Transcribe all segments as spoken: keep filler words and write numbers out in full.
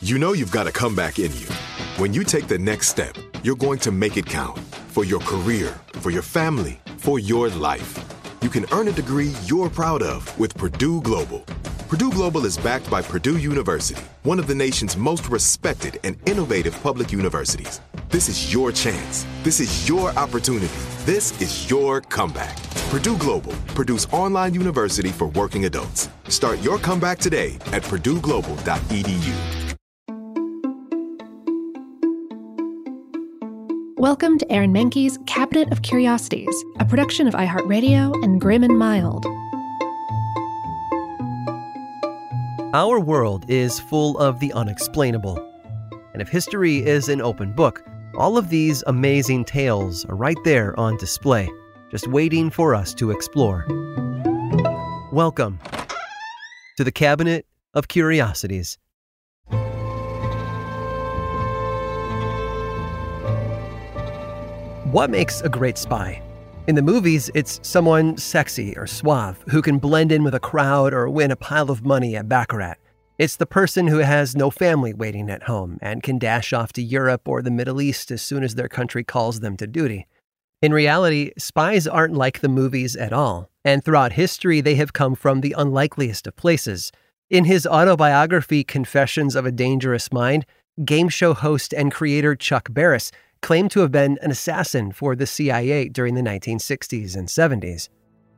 You know you've got a comeback in you. When you take the next step, you're going to make it count. For your career, for your family, for your life. You can earn a degree you're proud of with Purdue Global. Purdue Global is backed by Purdue University, one of the nation's most respected and innovative public universities. This is your chance. This is your opportunity. This is your comeback. Purdue Global, Purdue's online university for working adults. Start your comeback today at purdue global dot e d u. Welcome to Aaron Mahnke's Cabinet of Curiosities, a production of iHeartRadio and Grim and Mild. Our world is full of the unexplainable. And if history is an open book, all of these amazing tales are right there on display, just waiting for us to explore. Welcome to the Cabinet of Curiosities. What makes a great spy? In the movies, it's someone sexy or suave who can blend in with a crowd or win a pile of money at Baccarat. It's the person who has no family waiting at home and can dash off to Europe or the Middle East as soon as their country calls them to duty. In reality, spies aren't like the movies at all, and throughout history, they have come from the unlikeliest of places. In his autobiography, Confessions of a Dangerous Mind, game show host and creator Chuck Barris claimed to have been an assassin for the C I A during the nineteen sixties and seventies.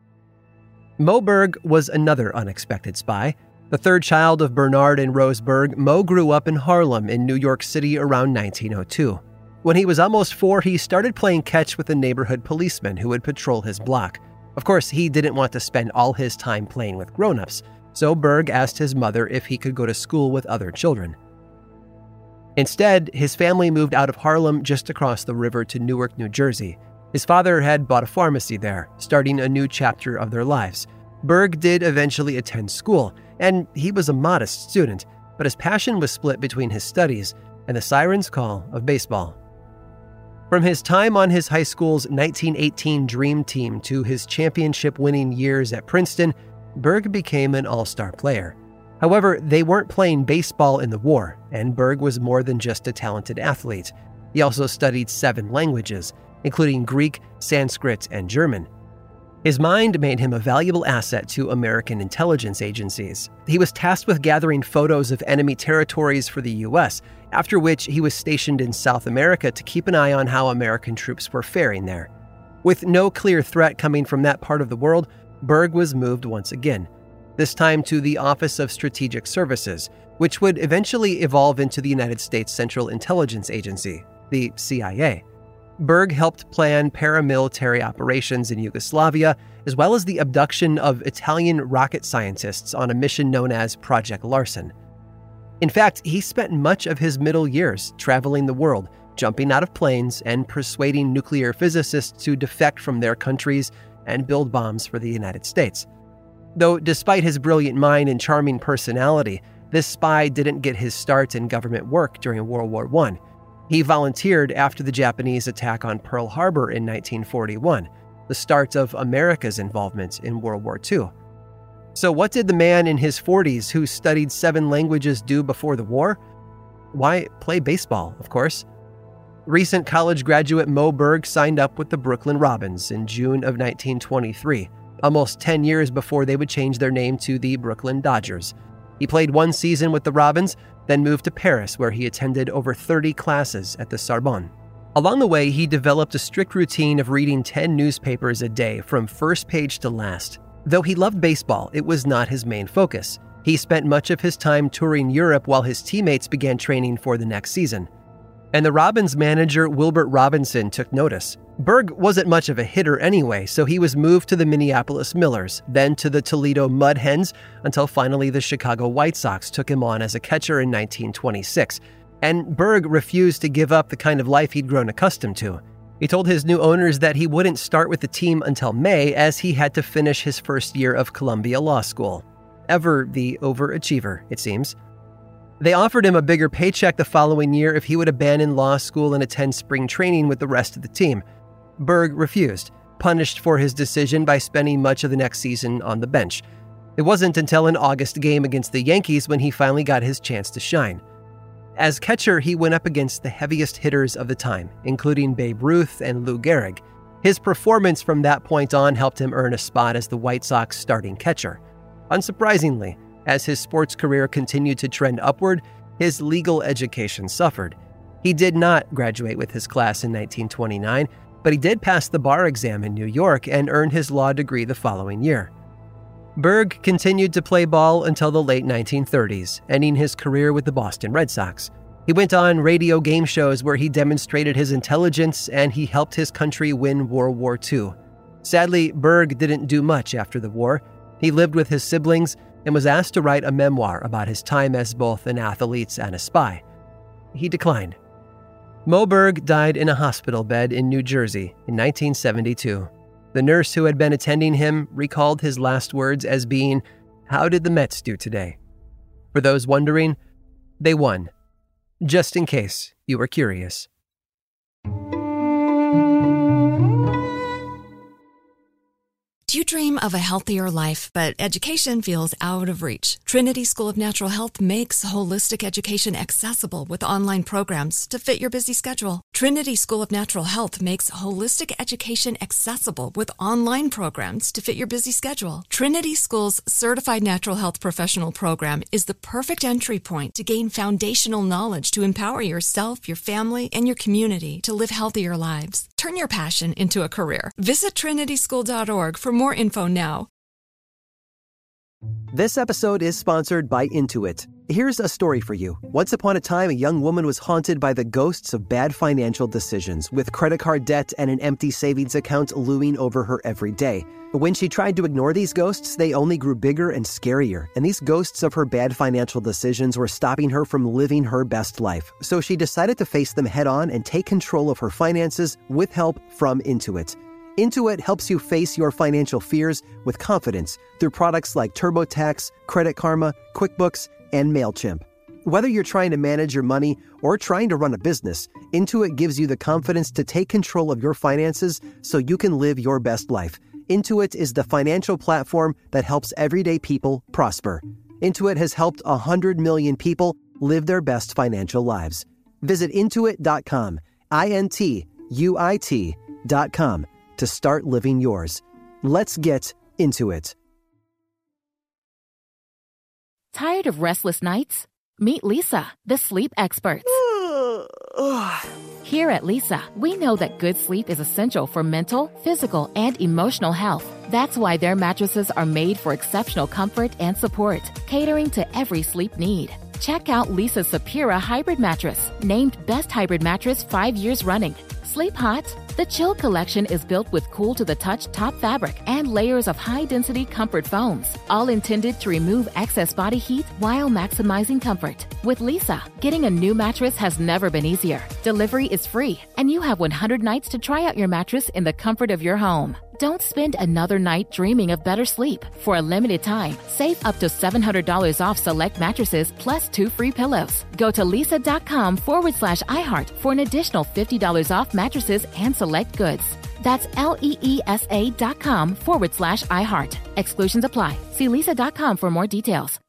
Moe Berg was another unexpected spy. The third child of Bernard and Rose Berg, Moe grew up in Harlem in New York City around nineteen oh two. When he was almost four, he started playing catch with a neighborhood policeman who would patrol his block. Of course, he didn't want to spend all his time playing with grown-ups, so Berg asked his mother if he could go to school with other children. Instead, his family moved out of Harlem just across the river to Newark, New Jersey. His father had bought a pharmacy there, starting a new chapter of their lives. Berg did eventually attend school, and he was a modest student, but his passion was split between his studies and the siren's call of baseball. From his time on his high school's nineteen eighteen Dream Team to his championship-winning years at Princeton, Berg became an all-star player. However, they weren't playing baseball in the war, and Berg was more than just a talented athlete. He also studied seven languages, including Greek, Sanskrit, and German. His mind made him a valuable asset to American intelligence agencies. He was tasked with gathering photos of enemy territories for the U S, after which he was stationed in South America to keep an eye on how American troops were faring there. With no clear threat coming from that part of the world, Berg was moved once again, this time to the Office of Strategic Services, which would eventually evolve into the United States Central Intelligence Agency, the C I A. Berg helped plan paramilitary operations in Yugoslavia, as well as the abduction of Italian rocket scientists on a mission known as Project Larsen. In fact, he spent much of his middle years traveling the world, jumping out of planes and persuading nuclear physicists to defect from their countries and build bombs for the United States. Though despite his brilliant mind and charming personality, this spy didn't get his start in government work during World War One. He volunteered after the Japanese attack on Pearl Harbor in nineteen forty-one, the start of America's involvement in World War Two. So what did the man in his forties who studied seven languages do before the war? Why, play baseball, of course. Recent college graduate Moe Berg signed up with the Brooklyn Robins in June of nineteen twenty-three, almost ten years before they would change their name to the Brooklyn Dodgers. He played one season with the Robins, then moved to Paris, where he attended over thirty classes at the Sorbonne. Along the way, he developed a strict routine of reading ten newspapers a day from first page to last. Though he loved baseball, it was not his main focus. He spent much of his time touring Europe while his teammates began training for the next season. And the Robins manager, Wilbert Robinson, took notice. Berg wasn't much of a hitter anyway, so he was moved to the Minneapolis Millers, then to the Toledo Mud Hens, until finally the Chicago White Sox took him on as a catcher in nineteen twenty-six. And Berg refused to give up the kind of life he'd grown accustomed to. He told his new owners that he wouldn't start with the team until May, as he had to finish his first year of Columbia Law School. Ever the overachiever, it seems. They offered him a bigger paycheck the following year if he would abandon law school and attend spring training with the rest of the team. Berg refused, punished for his decision by spending much of the next season on the bench. It wasn't until an August game against the Yankees when he finally got his chance to shine. As catcher, he went up against the heaviest hitters of the time, including Babe Ruth and Lou Gehrig. His performance from that point on helped him earn a spot as the White Sox starting catcher. Unsurprisingly, as his sports career continued to trend upward, his legal education suffered. He did not graduate with his class in nineteen twenty-nine, but he did pass the bar exam in New York and earned his law degree the following year. Berg continued to play ball until the late nineteen thirties, ending his career with the Boston Red Sox. He went on radio game shows where he demonstrated his intelligence and he helped his country win World War Two. Sadly, Berg didn't do much after the war. He lived with his siblings and was asked to write a memoir about his time as both an athlete and a spy. He declined. Moe Berg died in a hospital bed in New Jersey in nineteen seventy-two. The nurse who had been attending him recalled his last words as being, "How did the Mets do today?" For those wondering, they won. Just in case you were curious. Do you dream of a healthier life, but education feels out of reach? Trinity School of Natural Health makes holistic education accessible with online programs to fit your busy schedule. Trinity School of Natural Health makes holistic education accessible with online programs to fit your busy schedule. Trinity School's Certified Natural Health Professional Program is the perfect entry point to gain foundational knowledge to empower yourself, your family, and your community to live healthier lives. Turn your passion into a career. Visit trinity school dot org for more info now. This episode is sponsored by Intuit. Here's a story for you. Once upon a time, a young woman was haunted by the ghosts of bad financial decisions, with credit card debt and an empty savings account looming over her every day. But when she tried to ignore these ghosts, they only grew bigger and scarier, and these ghosts of her bad financial decisions were stopping her from living her best life. So she decided to face them head on and take control of her finances with help from Intuit. Intuit helps you face your financial fears with confidence through products like TurboTax, Credit Karma, QuickBooks, and MailChimp. Whether you're trying to manage your money or trying to run a business, Intuit gives you the confidence to take control of your finances so you can live your best life. Intuit is the financial platform that helps everyday people prosper. Intuit has helped one hundred million people live their best financial lives. Visit intuit dot com, I N T U I T dot com, to start living yours. Let's get into it. Tired of restless nights? Meet Leesa, the sleep experts. Here at Leesa, we know that good sleep is essential for mental, physical, and emotional health. That's why their mattresses are made for exceptional comfort and support, catering to every sleep need. Check out Leesa's Sapira Hybrid Mattress, named Best Hybrid Mattress five years running. Sleep hot? The Chill Collection is built with cool-to-the-touch top fabric and layers of high-density comfort foams, all intended to remove excess body heat while maximizing comfort. With Leesa, getting a new mattress has never been easier. Delivery is free, and you have one hundred nights to try out your mattress in the comfort of your home. Don't spend another night dreaming of better sleep. For a limited time, save up to seven hundred dollars off select mattresses plus two free pillows. Go to leesa.com forward slash iHeart for an additional fifty dollars off mattresses and select goods. That's L-E-E-S-A dot com forward slash iHeart. Exclusions apply. See leesa dot com for more details.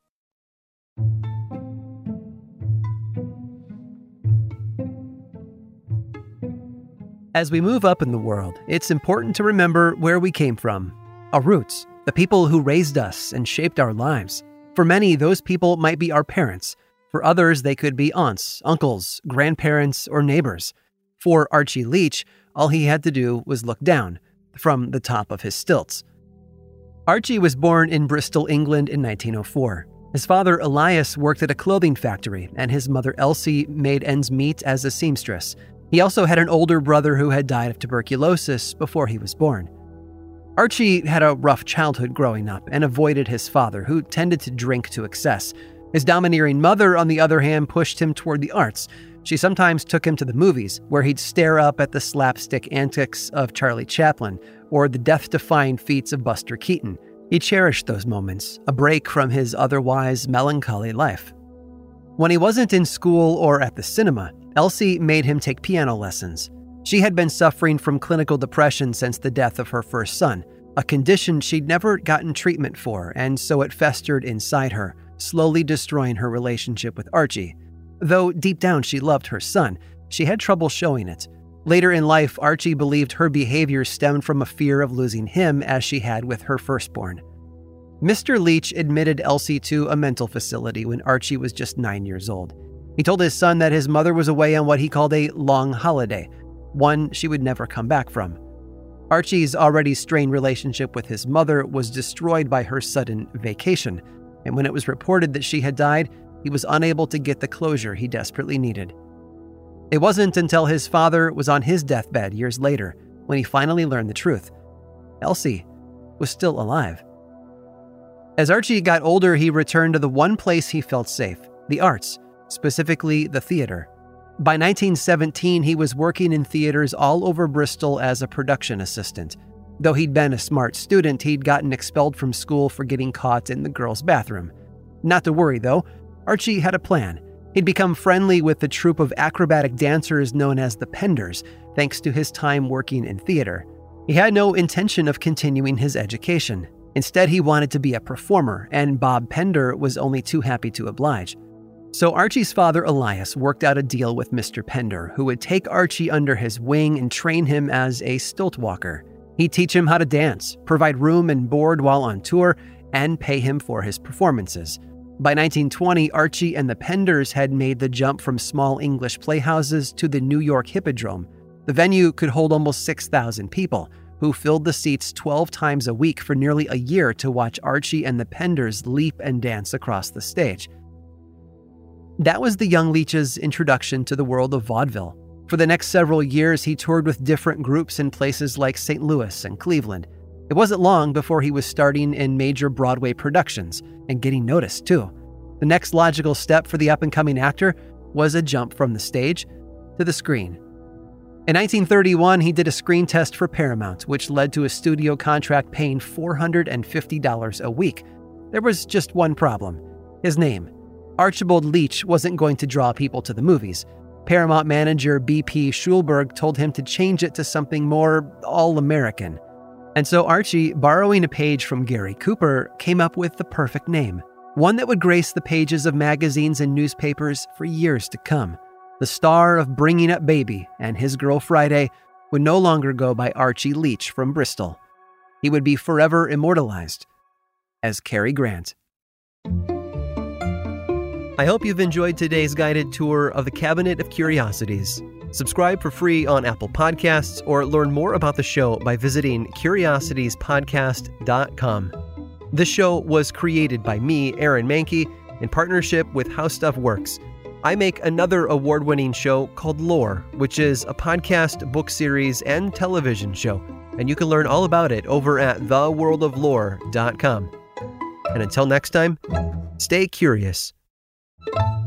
As we move up in the world, it's important to remember where we came from, our roots, the people who raised us and shaped our lives. For many, those people might be our parents. For others, they could be aunts, uncles, grandparents, or neighbors. For Archie Leach, all he had to do was look down from the top of his stilts. Archie was born in Bristol, England in nineteen oh four. His father, Elias, worked at a clothing factory, and his mother, Elsie, made ends meet as a seamstress. He also had an older brother who had died of tuberculosis before he was born. Archie had a rough childhood growing up and avoided his father, who tended to drink to excess. His domineering mother, on the other hand, pushed him toward the arts. She sometimes took him to the movies, where he'd stare up at the slapstick antics of Charlie Chaplin or the death-defying feats of Buster Keaton. He cherished those moments, a break from his otherwise melancholy life. When he wasn't in school or at the cinema, Elsie made him take piano lessons. She had been suffering from clinical depression since the death of her first son, a condition she'd never gotten treatment for, and so it festered inside her, slowly destroying her relationship with Archie. Though deep down she loved her son, she had trouble showing it. Later in life, Archie believed her behavior stemmed from a fear of losing him as she had with her firstborn. Mister Leach admitted Elsie to a mental facility when Archie was just nine years old. He told his son that his mother was away on what he called a long holiday, one she would never come back from. Archie's already strained relationship with his mother was destroyed by her sudden vacation, and when it was reported that she had died, he was unable to get the closure he desperately needed. It wasn't until his father was on his deathbed years later when he finally learned the truth. Elsie was still alive. As Archie got older, he returned to the one place he felt safe, the arts, specifically the theater. By nineteen seventeen, he was working in theaters all over Bristol as a production assistant. Though he'd been a smart student, he'd gotten expelled from school for getting caught in the girls' bathroom. Not to worry, though. Archie had a plan. He'd become friendly with the troupe of acrobatic dancers known as the Penders, thanks to his time working in theater. He had no intention of continuing his education. Instead, he wanted to be a performer, and Bob Pender was only too happy to oblige. So Archie's father, Elias, worked out a deal with Mister Pender, who would take Archie under his wing and train him as a stilt walker. He'd teach him how to dance, provide room and board while on tour, and pay him for his performances. By nineteen twenty, Archie and the Penders had made the jump from small English playhouses to the New York Hippodrome. The venue could hold almost six thousand people, who filled the seats twelve times a week for nearly a year to watch Archie and the Penders leap and dance across the stage. That was the young Leach's introduction to the world of vaudeville. For the next several years, he toured with different groups in places like Saint Louis and Cleveland. It wasn't long before he was starting in major Broadway productions and getting noticed, too. The next logical step for the up-and-coming actor was a jump from the stage to the screen. In nineteen thirty-one, he did a screen test for Paramount, which led to a studio contract paying four hundred fifty dollars a week. There was just one problem: his name. Archibald Leach wasn't going to draw people to the movies. Paramount manager B P Schulberg told him to change it to something more all-American. And so Archie, borrowing a page from Gary Cooper, came up with the perfect name, one that would grace the pages of magazines and newspapers for years to come. The star of Bringing Up Baby and His Girl Friday would no longer go by Archie Leach from Bristol. He would be forever immortalized as Cary Grant. I hope you've enjoyed today's guided tour of the Cabinet of Curiosities. Subscribe for free on Apple Podcasts or learn more about the show by visiting curiosities podcast dot com. This show was created by me, Aaron Mahnke, in partnership with How Stuff Works. I make another award-winning show called Lore, which is a podcast, book series, and television show, and you can learn all about it over at the world of lore dot com. And until next time, stay curious.